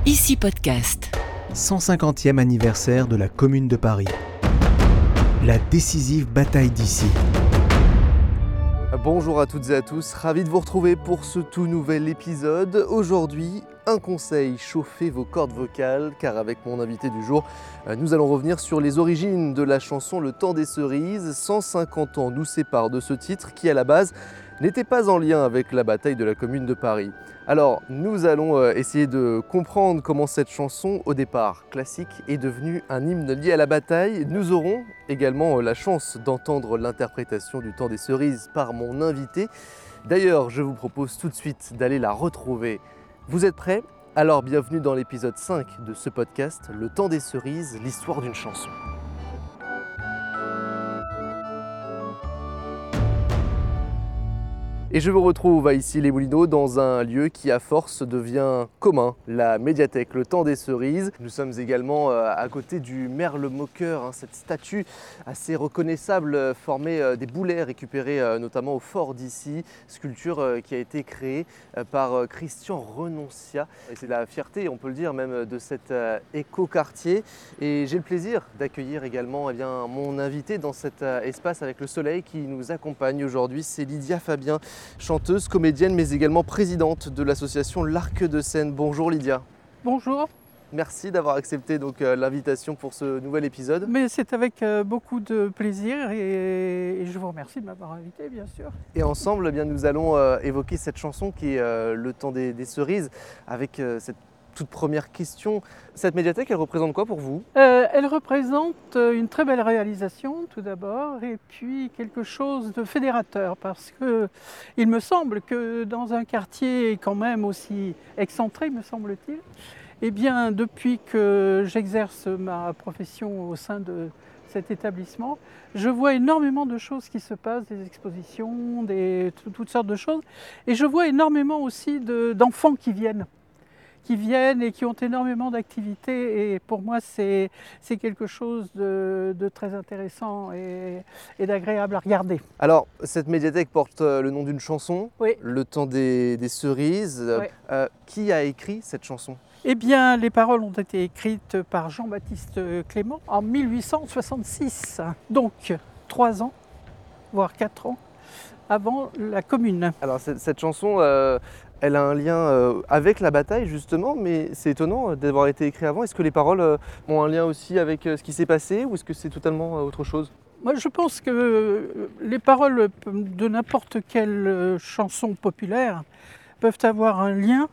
Ici Podcast. 150e anniversaire de la Commune de Paris. La décisive bataille d'Issy. Bonjour à toutes et à tous, ravi de vous retrouver pour ce tout nouvel épisode. Aujourd'hui, un conseil, chauffez vos cordes vocales, car avec mon invité du jour, nous allons revenir sur les origines de la chanson Le Temps des Cerises. 150 ans nous séparent de ce titre qui, à la base, n'était pas en lien avec la bataille de la Commune de Paris. Alors, nous allons essayer de comprendre comment cette chanson, au départ classique, est devenue un hymne lié à la bataille. Nous aurons également la chance d'entendre l'interprétation du Temps des Cerises par mon invité. D'ailleurs, je vous propose tout de suite d'aller la retrouver. Vous êtes prêts? Alors bienvenue dans l'épisode 5 de ce podcast, Le Temps des Cerises, l'histoire d'une chanson. Et je vous retrouve à Issy-les-Moulineaux dans un lieu qui à force devient commun, la médiathèque Le Temps des Cerises. Nous sommes également à côté du merle-moqueur, cette statue assez reconnaissable formée des boulets récupérés notamment au fort d'Issy, sculpture qui a été créée par Christian Renoncia. Et c'est la fierté, on peut le dire même, de cet écoquartier. Et j'ai le plaisir d'accueillir également mon invité dans cet espace avec le soleil qui nous accompagne aujourd'hui, c'est Lydia Fabien. Chanteuse, comédienne, mais également présidente de l'association L'Arc de Seine. Bonjour Lydia. Bonjour. Merci d'avoir accepté l'invitation pour ce nouvel épisode. Mais c'est avec beaucoup de plaisir et je vous remercie de m'avoir invité, bien sûr. Et ensemble, nous allons évoquer cette chanson qui est Le Temps des Cerises avec cette toute première question. Cette médiathèque, elle représente quoi pour vous? Elle représente une très belle réalisation tout d'abord et puis quelque chose de fédérateur parce que il me semble que dans un quartier quand même aussi excentré, me semble-t-il, eh bien depuis que j'exerce ma profession au sein de cet établissement, je vois énormément de choses qui se passent, des expositions, toutes sortes de choses, et je vois énormément aussi d'enfants qui viennent et qui ont énormément d'activités. Et pour moi, c'est quelque chose de très intéressant et d'agréable à regarder. Alors, cette médiathèque porte le nom d'une chanson, oui. Le Temps des Cerises. Oui. Qui a écrit cette chanson? Eh bien, les paroles ont été écrites par Jean-Baptiste Clément en 1866. Donc, 3 ans, voire 4 ans, avant la Commune. Alors, cette chanson... elle a un lien avec la bataille justement, mais c'est étonnant d'avoir été écrit avant. Est-ce que les paroles ont un lien aussi avec ce qui s'est passé ou est-ce que c'est totalement autre chose? Moi, je pense que les paroles de n'importe quelle chanson populaire peuvent avoir un lien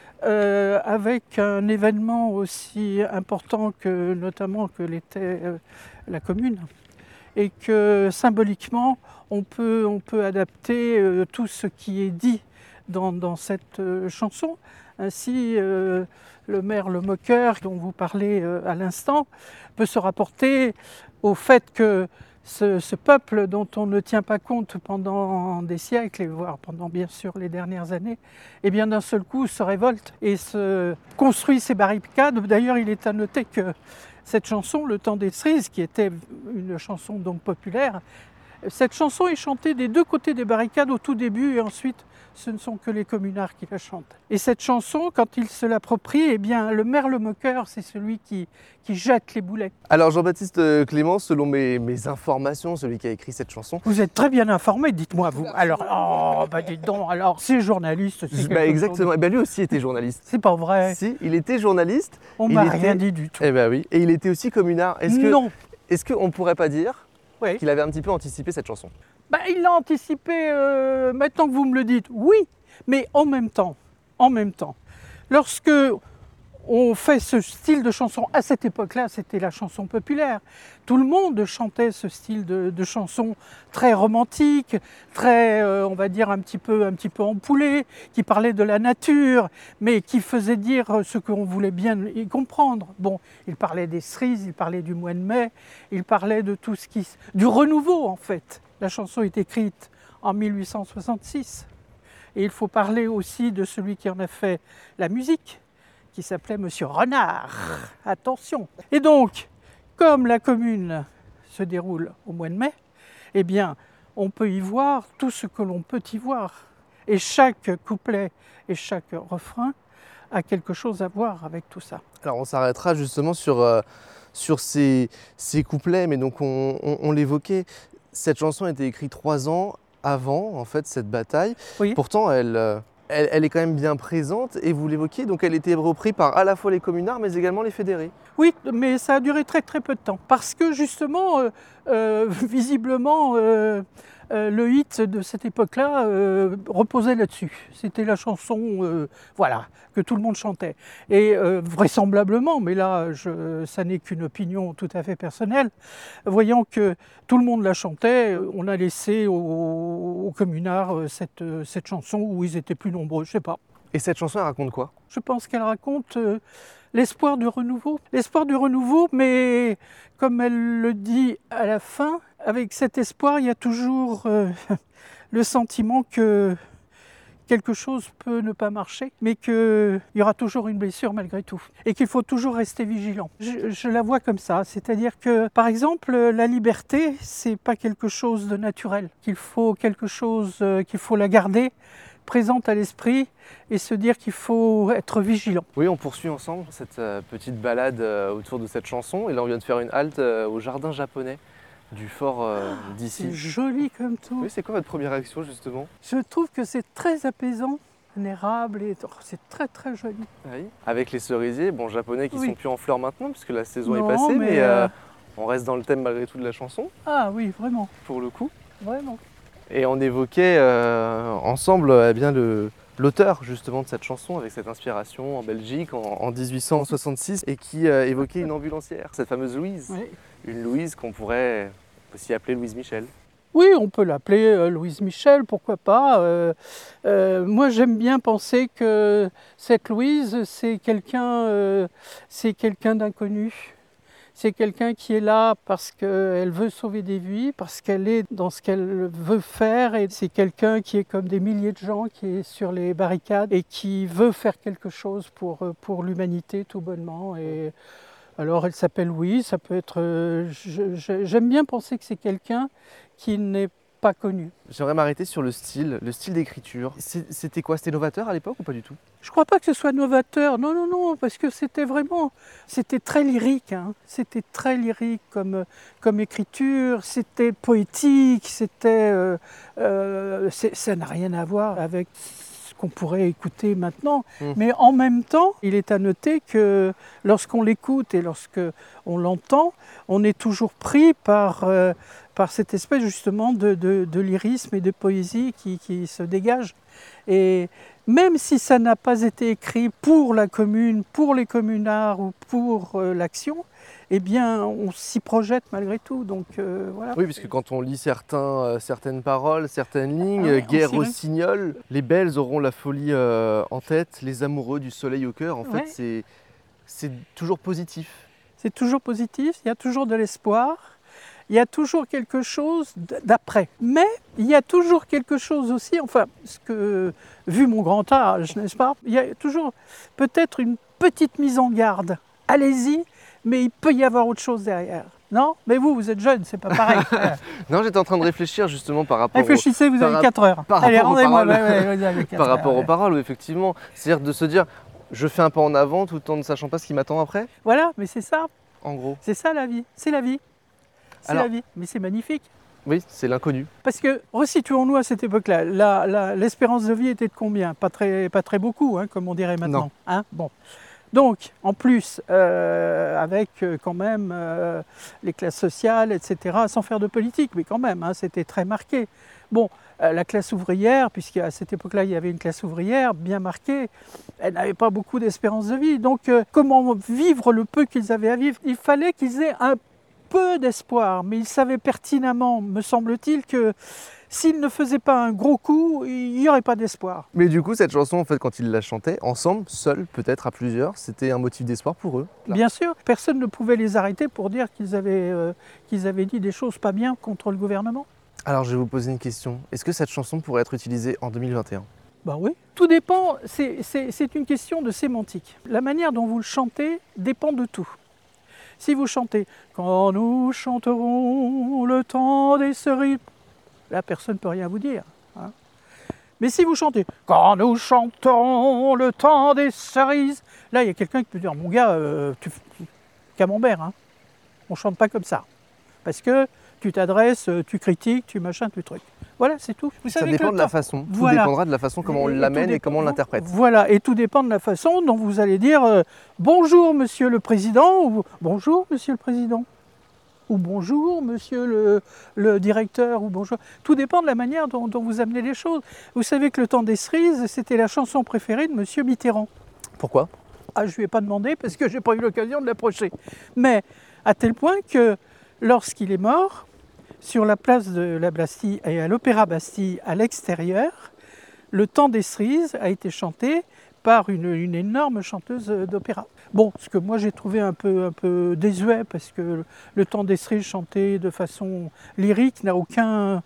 avec un événement aussi important que notamment que l'était la Commune. Et que symboliquement, on peut adapter tout ce qui est dit dans cette chanson. Ainsi, le merle-moqueur dont vous parlez à l'instant peut se rapporter au fait que ce peuple dont on ne tient pas compte pendant des siècles, et voire pendant bien sûr les dernières années, eh bien d'un seul coup se révolte et se construit ses barricades. D'ailleurs, il est à noter que cette chanson, Le Temps des Cerises, qui était une chanson donc populaire, cette chanson est chantée des deux côtés des barricades au tout début et ensuite ce ne sont que les communards qui la chantent. Et cette chanson, quand ils se l'approprient, eh bien le merle-moqueur, c'est celui qui jette les boulets. Alors Jean-Baptiste Clément, selon mes informations, celui qui a écrit cette chanson... Vous êtes très bien informé, dites-moi vous. Alors, dites donc, alors c'est journaliste, c'est exactement, et lui aussi était journaliste. C'est pas vrai. Si, il était journaliste. On m'a rien dit du tout. Eh bien oui, et il était aussi communard. Non. Est-ce qu'on ne pourrait pas dire oui. qu'il avait un petit peu anticipé cette chanson? Il l'a anticipé, maintenant que vous me le dites, oui, mais en même temps, lorsque on fait ce style de chanson, à cette époque-là, c'était la chanson populaire. Tout le monde chantait ce style de chanson très romantique, très, on va dire, un petit peu ampoulé, qui parlait de la nature, mais qui faisait dire ce qu'on voulait bien y comprendre. Bon, il parlait des cerises, il parlait du mois de mai, il parlait de tout du renouveau, en fait. La chanson est écrite en 1866. Et il faut parler aussi de celui qui en a fait la musique, qui s'appelait Monsieur Renard. Attention. Et donc, comme la Commune se déroule au mois de mai, eh bien, on peut y voir tout ce que l'on peut y voir. Et chaque couplet et chaque refrain a quelque chose à voir avec tout ça. Alors on s'arrêtera justement sur ces couplets, mais donc on l'évoquait, cette chanson a été écrite 3 ans avant en fait cette bataille. Oui. Pourtant elle est quand même bien présente et vous l'évoquiez, donc elle était reprise par à la fois les communards mais également les fédérés. Oui, mais ça a duré très très peu de temps. Parce que justement, visiblement, le hit de cette époque-là reposait là-dessus. C'était la chanson voilà, que tout le monde chantait. Et vraisemblablement, mais là, ça n'est qu'une opinion tout à fait personnelle, voyant que tout le monde la chantait, on a laissé aux communards cette chanson où ils étaient plus nombreux, je ne sais pas. Et cette chanson elle raconte quoi? Je pense qu'elle raconte l'espoir du renouveau. L'espoir du renouveau, mais comme elle le dit à la fin, avec cet espoir, il y a toujours le sentiment que quelque chose peut ne pas marcher, mais qu'il y aura toujours une blessure malgré tout, et qu'il faut toujours rester vigilant. Je la vois comme ça, c'est-à-dire que, par exemple, la liberté, c'est pas quelque chose de naturel, qu'il faut la garder présente à l'esprit et se dire qu'il faut être vigilant. Oui, on poursuit ensemble cette petite balade autour de cette chanson et là on vient de faire une halte au jardin japonais du fort d'ici. C'est joli comme tout. Oui, c'est quoi votre première réaction justement? Je trouve que c'est très apaisant, vénérable et c'est très très joli. Oui. Avec les cerisiers, bon japonais qui Oui. sont plus en fleurs maintenant puisque la saison Non, est passée, mais, mais on reste dans le thème malgré tout de la chanson, Ah oui, vraiment, pour le coup. vraiment. Et on évoquait ensemble eh bien, l'auteur justement de cette chanson avec cette inspiration en Belgique en 1866 et qui évoquait une ambulancière, cette fameuse Louise. Oui. Une Louise qu'on pourrait aussi appeler Louise Michel. Oui, on peut l'appeler Louise Michel, pourquoi pas. Moi, j'aime bien penser que cette Louise, c'est quelqu'un d'inconnu. C'est quelqu'un qui est là parce qu'elle veut sauver des vies, parce qu'elle est dans ce qu'elle veut faire. Et c'est quelqu'un qui est comme des milliers de gens, qui est sur les barricades et qui veut faire quelque chose pour l'humanité tout bonnement. Et alors, elle s'appelle Louise, ça peut être... j'aime bien penser que c'est quelqu'un qui n'est pas connu. J'aimerais m'arrêter sur le style d'écriture. C'était quoi? C'était novateur à l'époque ou pas du tout? Je ne crois pas que ce soit novateur, non, parce que c'était très lyrique, hein. C'était très lyrique comme écriture, c'était poétique, ça n'a rien à voir avec ce qu'on pourrait écouter maintenant. Mais en même temps, il est à noter que lorsqu'on l'écoute et lorsqu'on l'entend, on est toujours pris par cette espèce justement de lyrisme et de poésie qui se dégage. Et même si ça n'a pas été écrit pour la commune, pour les communards ou pour l'action, eh bien on s'y projette malgré tout. Donc, voilà. Oui, parce que quand on lit certaines paroles, certaines lignes, guerre au Signol, les belles auront la folie en tête, les amoureux du soleil au cœur. En fait, c'est toujours positif. C'est toujours positif, il y a toujours de l'espoir. Il y a toujours quelque chose d'après. Mais il y a toujours quelque chose aussi, vu mon grand âge, n'est-ce pas, il y a toujours peut-être une petite mise en garde. Allez-y, mais il peut y avoir autre chose derrière. Non? Mais vous êtes jeune, c'est pas pareil. Non, j'étais en train de réfléchir justement par rapport Réfléchissez, vous avez 4 heures. Allez, rendez-moi. Par rapport aux paroles, effectivement. C'est-à-dire de se dire, je fais un pas en avant tout en ne sachant pas ce qui m'attend après. Voilà, mais c'est ça. En gros. C'est ça la vie. C'est la vie. C'est la vie, mais c'est magnifique. Oui, c'est l'inconnu. Parce que, resituons-nous à cette époque-là, l'espérance de vie était de combien? Pas très beaucoup, hein, comme on dirait maintenant. Hein, bon. Donc, en plus, avec quand même les classes sociales, etc., sans faire de politique, mais quand même, hein, c'était très marqué. Bon, la classe ouvrière, puisqu'à cette époque-là, il y avait une classe ouvrière bien marquée, elle n'avait pas beaucoup d'espérance de vie. Donc, comment vivre le peu qu'ils avaient à vivre? Il fallait qu'ils aient un peu d'espoir, mais ils savaient pertinemment, me semble-t-il, que s'ils ne faisaient pas un gros coup, il n'y aurait pas d'espoir. Mais du coup, cette chanson, en fait, quand ils la chantaient, ensemble, seuls, peut-être à plusieurs, c'était un motif d'espoir pour eux. Là. Bien sûr, personne ne pouvait les arrêter pour dire qu'ils avaient dit des choses pas bien contre le gouvernement. Alors, je vais vous poser une question. Est-ce que cette chanson pourrait être utilisée en 2021 ? Ben oui. Tout dépend, c'est une question de sémantique. La manière dont vous le chantez dépend de tout. Si vous chantez « Quand nous chanterons le temps des cerises », là, personne ne peut rien vous dire. Hein. Mais si vous chantez « Quand nous chanterons le temps des cerises », là, il y a quelqu'un qui peut dire « Mon gars, tu camembert, hein. On ne chante pas comme ça. » Parce que tu t'adresses, tu critiques, tu machin, tu truc. Voilà, c'est tout. Vous Ça savez dépend que de le la temps- façon. Tout Voilà. dépendra de la façon comment on Et l'amène tout et comment on dépend- l'interprète. Voilà, et tout dépend de la façon dont vous allez dire bonjour monsieur le président ou bonjour monsieur le président ou bonjour monsieur le directeur ou bonjour. Tout dépend de la manière dont vous amenez les choses. Vous savez que le temps des cerises, c'était la chanson préférée de monsieur Mitterrand. Pourquoi? Ah, je ne lui ai pas demandé parce que je n'ai pas eu l'occasion de l'approcher. Mais à tel point que lorsqu'il est mort, sur la place de la Bastille et à l'Opéra Bastille à l'extérieur, le temps des cerises a été chanté par une énorme chanteuse d'opéra. Bon, ce que moi j'ai trouvé un peu désuet parce que le temps des cerises chanté de façon lyrique n'a aucune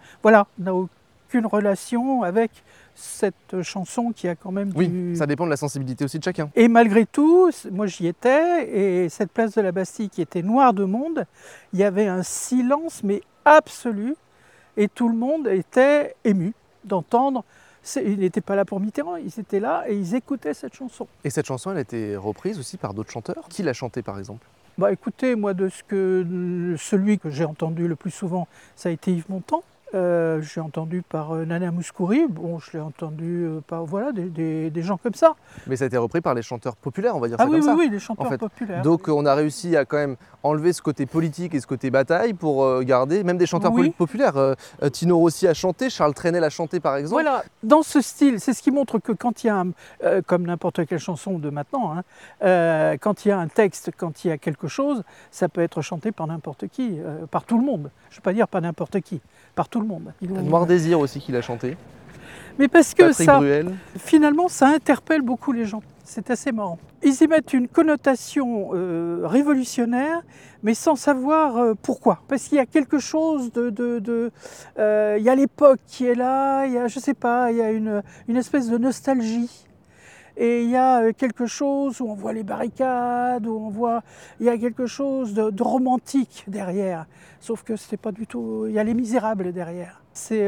relation avec cette chanson qui a quand même Oui, ça dépend de la sensibilité aussi de chacun. Et malgré tout, moi j'y étais, et cette place de la Bastille qui était noire de monde, il y avait un silence mais absolu, et tout le monde était ému d'entendre. Ils n'étaient pas là pour Mitterrand, ils étaient là et ils écoutaient cette chanson. Et cette chanson, elle a été reprise aussi par d'autres chanteurs. Qui l'a chantée par exemple? Bah écoutez, moi celui que j'ai entendu le plus souvent, ça a été Yves Montand. J'ai entendu par Nana Mouskouri, bon, je l'ai entendu par des gens comme ça. Mais ça a été repris par les chanteurs populaires, on va dire Ah ça oui, comme ça. oui, les chanteurs en fait. populaires. Donc on a réussi à quand même enlever ce côté politique et ce côté bataille pour garder même des chanteurs Oui. populaires. Tino Rossi a chanté, Charles Trenet a chanté par exemple. Voilà, dans ce style, c'est ce qui montre que quand il y a, comme n'importe quelle chanson de maintenant, hein, quand il y a un texte, quand il y a quelque chose, ça peut être chanté par n'importe qui, par tout le monde. Je ne veux pas dire par n'importe qui, par tout le monde. Noir Désir aussi qu'il a chanté. Mais parce que Patrick ça, Bruel. finalement, ça interpelle beaucoup les gens. C'est assez marrant. Ils y mettent une connotation révolutionnaire, mais sans savoir pourquoi. Parce qu'il y a quelque chose il y a l'époque qui est là, il y a, je sais pas, il y a une espèce de nostalgie. Et il y a quelque chose où on voit les barricades, il y a quelque chose de romantique derrière. Sauf que c'était pas du tout, il y a les Misérables derrière.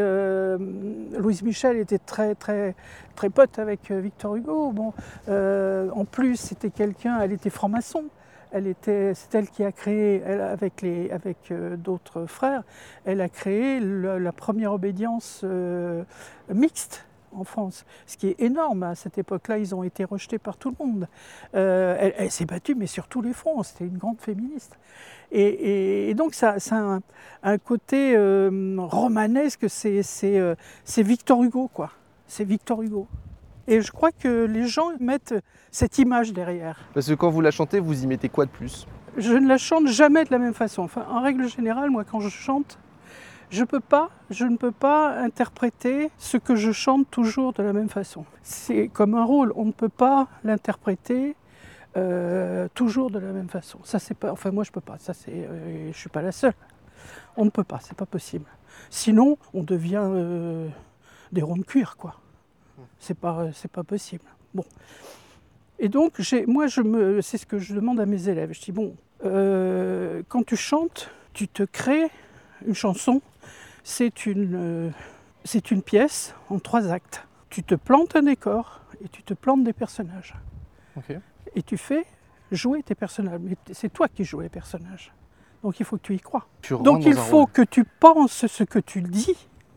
Louise Michel était très pote avec Victor Hugo. Bon, en plus, c'était quelqu'un, elle était franc-maçon. C'est elle qui a créé, avec d'autres frères, elle a créé la première obédience mixte en France, ce qui est énorme. À cette époque-là, ils ont été rejetés par tout le monde. Elle s'est battue, mais sur tous les fronts. C'était une grande féministe. Et donc, ça a un côté romanesque. C'est Victor Hugo, quoi. C'est Victor Hugo. Et je crois que les gens mettent cette image derrière. Parce que quand vous la chantez, vous y mettez quoi de plus? Je ne la chante jamais de la même façon. Enfin, en règle générale, moi, quand je chante, je ne peux pas interpréter ce que je chante toujours de la même façon. C'est comme un rôle, on ne peut pas l'interpréter toujours de la même façon. Ça, c'est pas, enfin moi je peux pas, je suis pas la seule. On ne peut pas, c'est pas possible. Sinon, on devient des ronds de cuir, quoi. C'est pas possible. Bon. Et donc, c'est ce que je demande à mes élèves. Je dis bon, quand tu chantes, tu te crées une chanson. C'est une pièce en 3 actes. Tu te plantes un décor et tu te plantes des personnages. Okay. Et tu fais jouer tes personnages. Mais c'est toi qui joues les personnages. Donc il faut que tu y crois. Donc il faut que tu penses ce que tu dis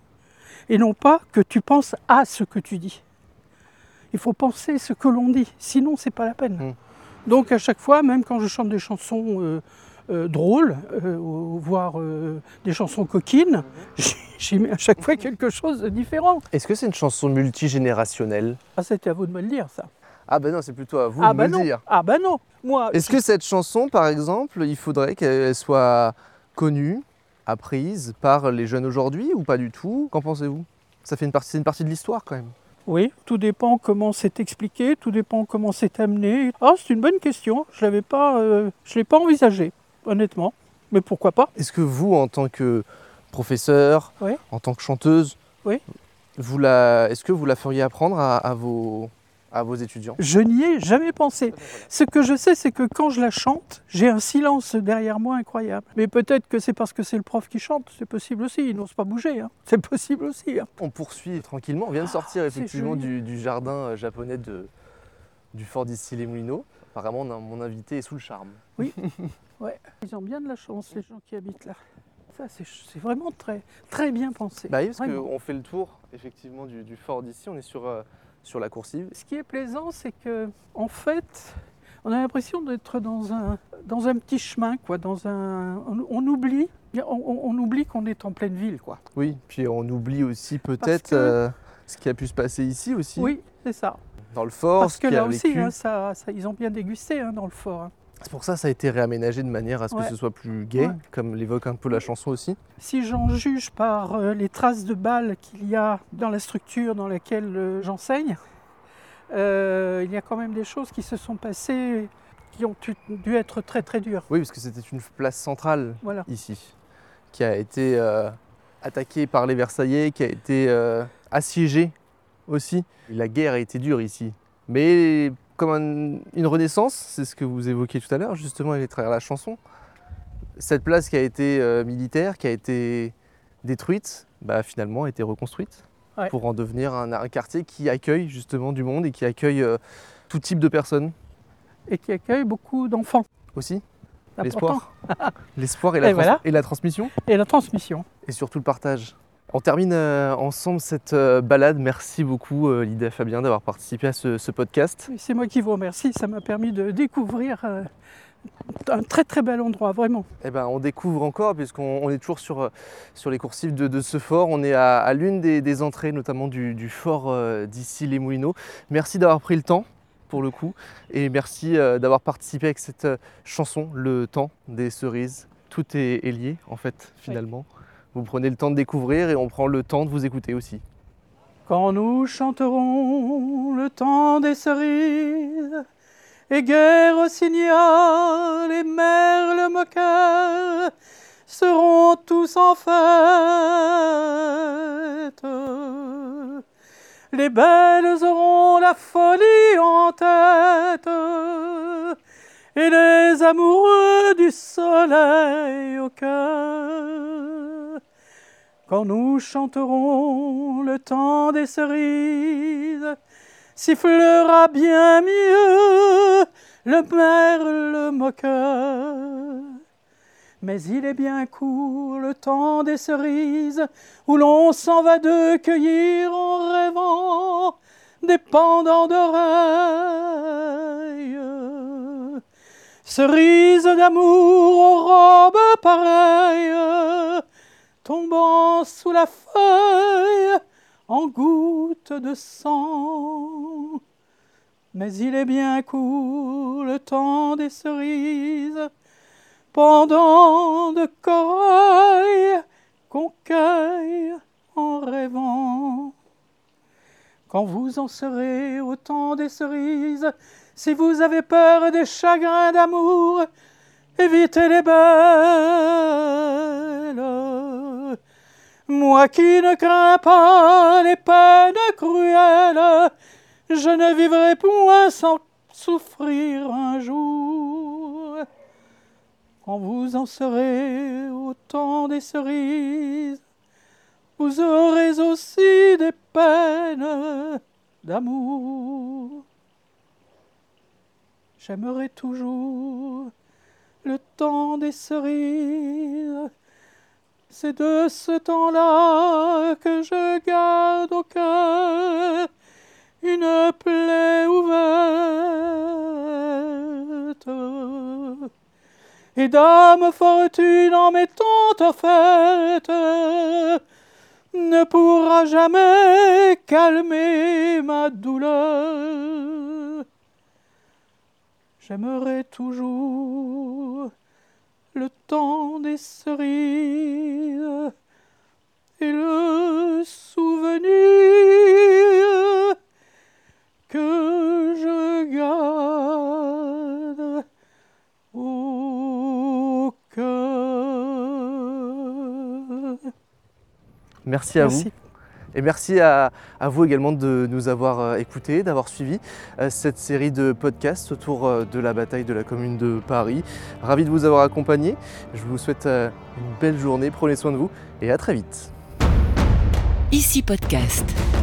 et non pas que tu penses à ce que tu dis. Il faut penser ce que l'on dit, sinon c'est pas la peine. Donc à chaque fois, même quand je chante des chansons drôles, voire des chansons coquines, j'y mets à chaque fois quelque chose de différent. Est-ce que c'est une chanson multigénérationnelle? Ah, c'était à vous de me le dire, ça. Ah ben non, c'est plutôt à vous de me le dire. Ah ben non, moi... Est-ce que cette chanson, par exemple, il faudrait qu'elle soit connue, apprise par les jeunes aujourd'hui ou pas du tout? Qu'en pensez-vous? C'est une partie de l'histoire quand même. Oui, tout dépend comment c'est expliqué, tout dépend comment c'est amené. Ah, c'est une bonne question, je l'ai pas envisagé, honnêtement, mais pourquoi pas? Est-ce que vous, en tant que professeur, en tant que chanteuse, oui. est-ce que vous la feriez apprendre à à vos étudiants. Je n'y ai jamais pensé. Ce que je sais, c'est que quand je la chante, j'ai un silence derrière moi incroyable. Mais peut-être que c'est parce que c'est le prof qui chante, c'est possible aussi, il n'ose pas bouger, hein. C'est possible aussi, hein. On poursuit tranquillement, on vient de sortir c'est effectivement joli. du jardin japonais du fort d'Issy-les-Moulineaux. Apparemment, mon invité est sous le charme. Ouais. Ils ont bien de la chance, les gens qui habitent là. Ça, c'est vraiment très, très bien pensé. Bah oui, parce Vraiment. qu'on fait le tour effectivement du fort d'ici, on est sur la coursive. Ce qui est plaisant, c'est que, en fait, on a l'impression d'être dans un petit chemin, quoi. On oublie, on oublie qu'on est en pleine ville, quoi. Oui, puis on oublie aussi peut-être que- ce qui a pu se passer ici aussi, Oui, c'est ça. dans le fort, Parce ce que qui a là aussi, vécu. hein, ils ont bien dégusté, hein, dans le fort, hein. C'est pour ça que ça a été réaménagé de manière à ce que Ouais. ce soit plus gai, Ouais. comme l'évoque un peu la chanson aussi. Si j'en juge par les traces de balles qu'il y a dans la structure dans laquelle j'enseigne, il y a quand même des choses qui se sont passées qui ont dû être très très dures. Oui, parce que c'était une place centrale Voilà. ici, qui a été attaquée par les Versaillais, qui a été assiégée aussi. Et la guerre a été dure ici. Mais comme une renaissance, c'est ce que vous évoquiez tout à l'heure, justement, à travers la chanson. Cette place qui a été militaire, qui a été détruite, bah, finalement a été reconstruite Ouais. pour en devenir un quartier qui accueille justement du monde et qui accueille tout type de personnes Et qui accueille beaucoup d'enfants. aussi. C'est L'espoir. L'espoir Et voilà. et la transmission. important. Et la transmission. Et surtout le partage. On termine ensemble cette balade. Merci beaucoup Lydia Fabien d'avoir participé à ce podcast. Et c'est moi qui vous remercie, ça m'a permis de découvrir un très très bel endroit, vraiment. Eh ben, on découvre encore, puisqu'on est toujours sur les coursives de ce fort. On est à l'une des entrées, notamment du fort d'Issy-les-Moulineaux. Merci d'avoir pris le temps, pour le coup, et merci d'avoir participé avec cette chanson, Le temps des cerises. Tout est lié, en fait, finalement. Vous prenez le temps de découvrir et on prend le temps de vous écouter aussi. Quand nous chanterons le temps des cerises, et guerre au signal, les merles moqueurs seront tous en fête. Les belles auront la folie en tête, et les amoureux du soleil au cœur. Quand nous chanterons le temps des cerises, sifflera bien mieux le merle moqueur. Mais il est bien court le temps des cerises, où l'on s'en va de cueillir en rêvant des pendants d'oreilles. Cerises d'amour aux robes pareilles, tombant sous la feuille en gouttes de sang. Mais il est bien court le temps des cerises, pendant de corail qu'on cueille en rêvant. Quand vous en serez au temps des cerises, si vous avez peur des chagrins d'amour, évitez les belles. Moi qui ne crains pas les peines cruelles, je ne vivrai point sans souffrir un jour. Quand vous en serez au temps des cerises, vous aurez aussi des peines d'amour. J'aimerai toujours le temps des cerises. C'est de ce temps-là que je garde au cœur une plaie ouverte. Et dame fortune en m'étant offerte ne pourra jamais calmer ma douleur. J'aimerai toujours le temps des cerises et le souvenir que je garde au cœur. Merci à vous. Et merci à vous également de nous avoir écoutés, d'avoir suivi cette série de podcasts autour de la bataille de la Commune de Paris. Ravi de vous avoir accompagné. Je vous souhaite une belle journée, prenez soin de vous et à très vite. Ici Podcast.